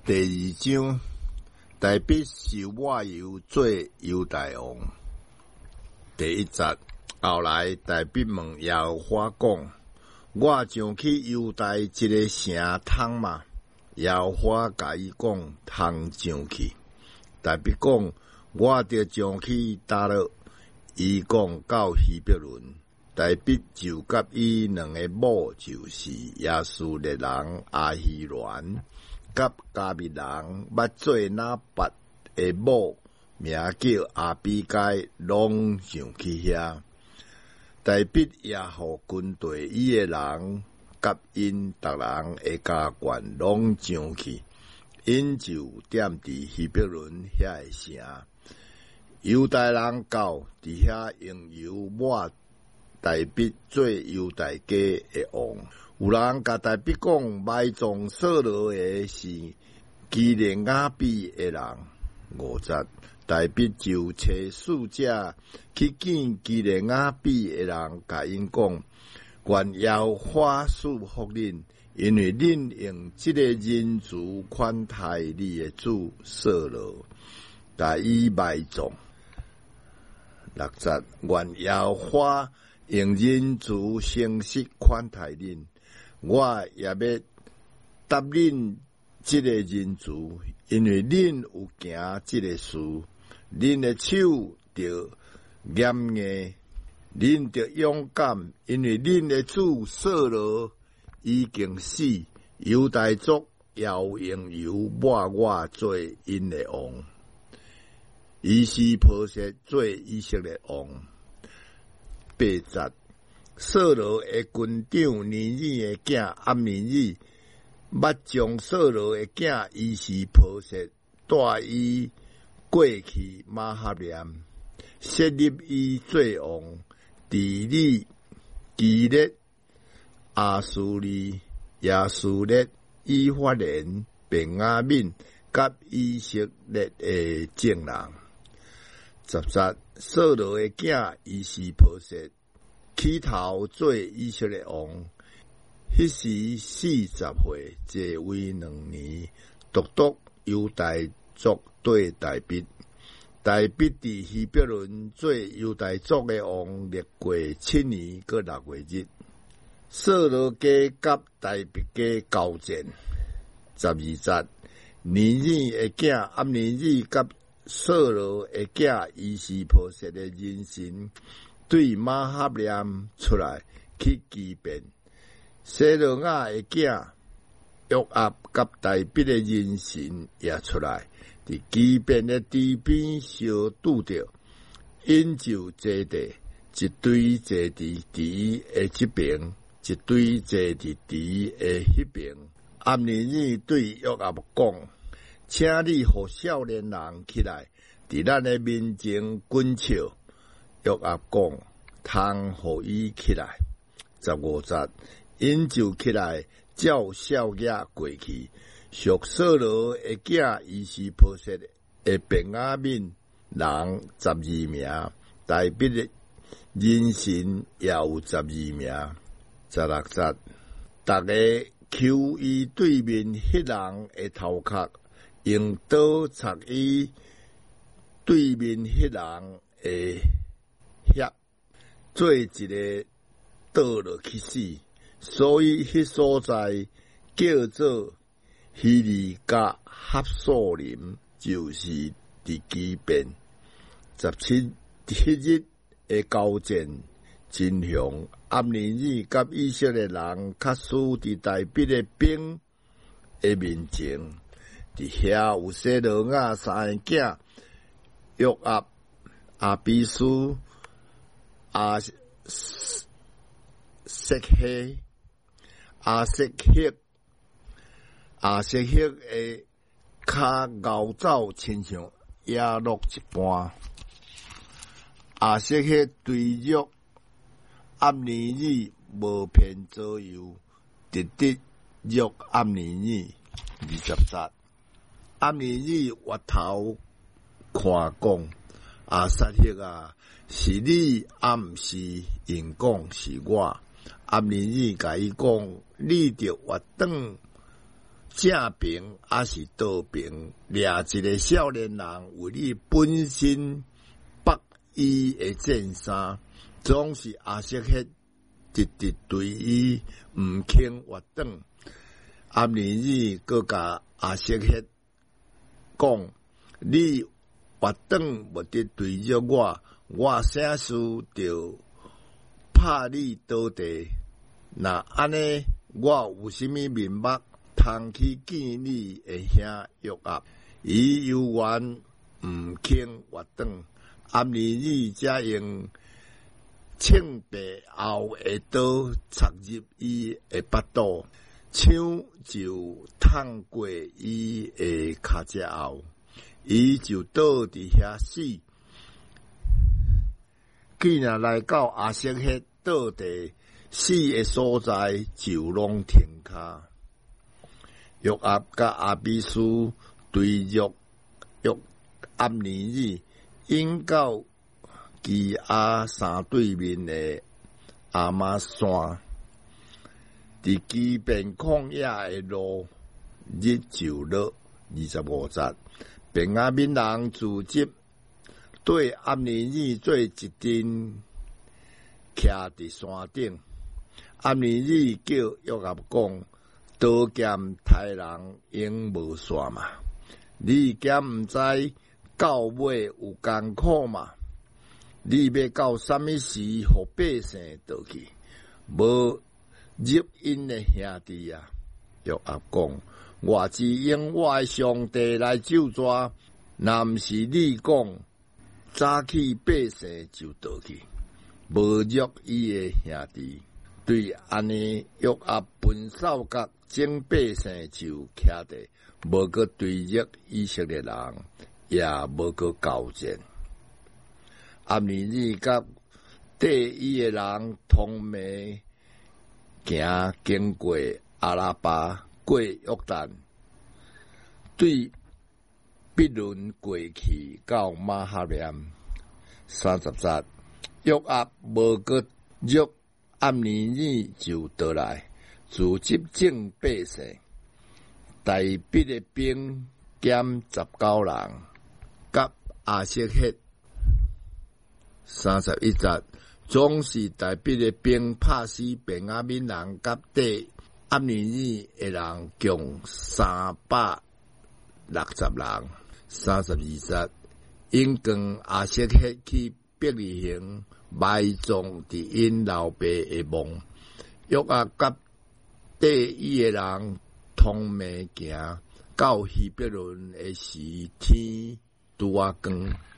第二章，大必受我油做犹大王。第一节，后来大必问耶和华讲：我上去犹大一个城通嘛？耶和华甲伊讲：通上去。大必讲：我着上去搭落。伊讲到希伯伦，大必就甲伊两个某，就是亚述的人阿希兰，甲加密人捌做拿拔的某，名叫阿比该，拢上去遐。大必也互军队伊的人，甲因逐人的家眷拢上去，因就踮伫希伯伦遐个城。犹大人到伫遐用由我大必做犹大家的王。有人甲大必讲，埋葬扫罗的是基列雅比的人。5节，大必就找使者去见基列雅比的人，甲因讲：愿耶和华赐福恁，因为恁用这个人族款待你的主扫罗，甲伊埋葬。6节，愿耶和华用人族诚实款待恁，我也要答恁这个人族，因为恁有行这个事，恁的手着严硬，恁着勇敢，因为恁的主扫罗已经死，犹大族也有用由我做因的王。伊是波设做以色列王。8节，扫罗的军长尼珥的囝押尼珥，捌将扫罗的囝伊是波设带伊过去马哈念，设立伊做王，治理基列、阿苏利、亚述列、以法莲、便雅悯，甲以色列的众人。10节，扫罗的囝伊是波设起头做以色列王，迄时40岁，继位2年，独犹大族对大必。大必伫希伯伦做犹大族的王，历过7年个6月日。扫罗家甲大必家交战。12节，尼珥的囝押尼珥甲扫罗的囝伊是波设的人神对马哈念出来去击变。西罗亚的囝约押甲大必的人神也出来，伫击变的地边相拄着，因就坐地，一堆坐伫敌的这边，一堆坐伫敌的迄边。押尼珥对约押讲：请你互少年人起来，伫咱的面前滚笑。约押讲：通互伊起来。15节，因就起来，照少爷过去，属扫罗的囝伊是波设的便雅悯人12名，大必的人神也有12名。16节，逐个求伊对面迄人的头壳，用刀插伊对面迄人的血，做一个倒落去死。所以迄所在叫做希利甲哈索林，就是伫基遍。17日的交战真凶，押尼珥甲以色列人卡输伫大必的兵的面前。伫遐有西罗亚3个囝，约押、阿比斯、阿色希、阿色希的骹咬走，亲像野鹿一般。阿色希对约押尼珥无偏左右，直直约押尼珥。20节，押尼珥回头看讲：阿撒希啊，是你毋是？因讲是我。押尼珥甲伊讲：你着活转正平还是倒平，掠一个少年人为你本身北伊的战衫，总是阿色迄直直对伊毋肯活转。暗年日佮甲阿色迄讲，你活转无得对着我啥事就拍你倒地。那安尼，我有啥物面目通去见你的兄约押？伊犹原毋肯活转。暗年日才用青白后的刀插入伊的腹肚，枪就探过伊的脚趾后，伊就倒伫遐死。既然来到阿色迄倒地死的所在，就拢停骹。约押甲阿比斯对约暗年日引到基阿山对面的阿玛山，伫基遍旷野的路，日就落25节，便雅悯人自集对暗年日做一阵，徛伫山顶。暗年日叫约押讲：刀剑杀人用无煞嘛？你敢毋知到尾有艰苦嘛？你要到什么时，互百姓倒去？无入因的兄弟啊！约押讲：我只用我的上帝来救抓，若毋是你讲，早起百姓就倒去，无入伊的兄弟。对安尼，约押分扫角，整百姓就徛地，无个对入以色列人，也无个交战。暗年日甲缀伊的人同盟行经过阿拉巴，过约旦，对比伦过去到马哈念30节，约押无个入。暗年日就倒来，自集整百姓，大笔的兵减19人，甲阿色迄31节，总是大笔的兵拍死便雅悯人甲缀暗年日的人共360人。32节，因跟阿色迄去伯利恒。埋葬伫因老爸的墓，约押甲缀伊的人同盟行到希伯伦的时，天拄啊光。